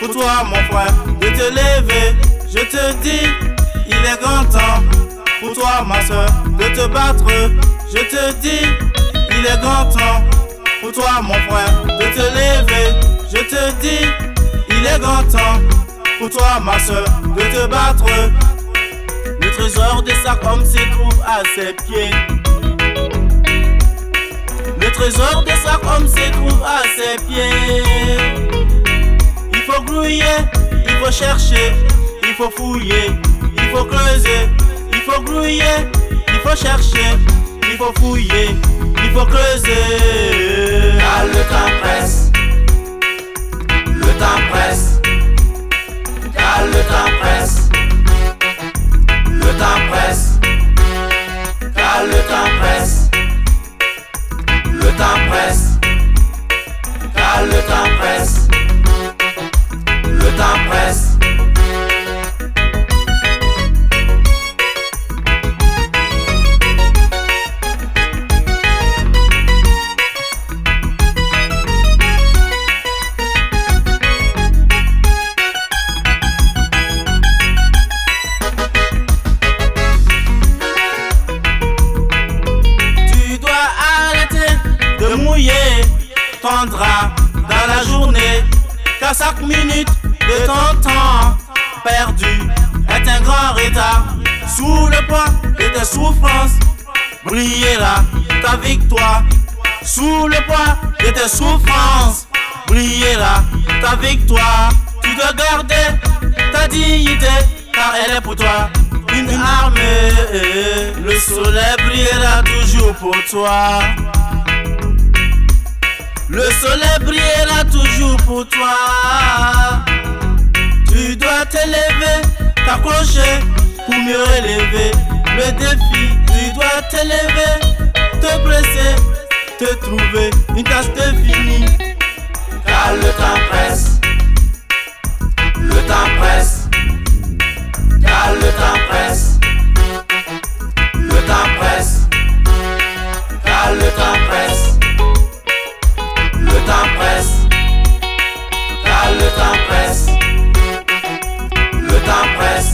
pour toi mon frère de te lever. Je te dis, il est grand temps pour toi ma soeur de te battre. Je te dis, il est grand temps pour toi mon frère de te lever. Je te dis, il est grand temps pour toi ma soeur de te battre. Le trésor de sa femme se trouve à ses pieds. Le trésor de sa femme se trouve à ses pieds. Il faut grouiller, il faut chercher, il faut fouiller, il faut creuser. Il faut grouiller, il faut chercher, il faut fouiller, il faut creuser. Car le temps presse, le temps presse. Car le temps presse, le temps presse. Car le temps presse, le temps presse. Car le temps presse, le temps presse. Ton drap dans la journée, car chaque minute de ton temps perdu est un grand retard. Sous le poids de tes souffrances, brillera ta victoire. Sous le poids de tes souffrances, brillera ta victoire. Tu dois garder ta dignité, car elle est pour toi une armée. Le soleil brillera toujours pour toi. Le soleil brillera toujours pour toi. Tu dois te lever, t'accrocher pour mieux relever le défi. Tu dois te lever, te presser, te trouver une tâche définie. Car le temps presse, le temps presse. Car le temps presse, le temps presse. Car le temps presse. Le temps presse, car le temps presse, le temps presse.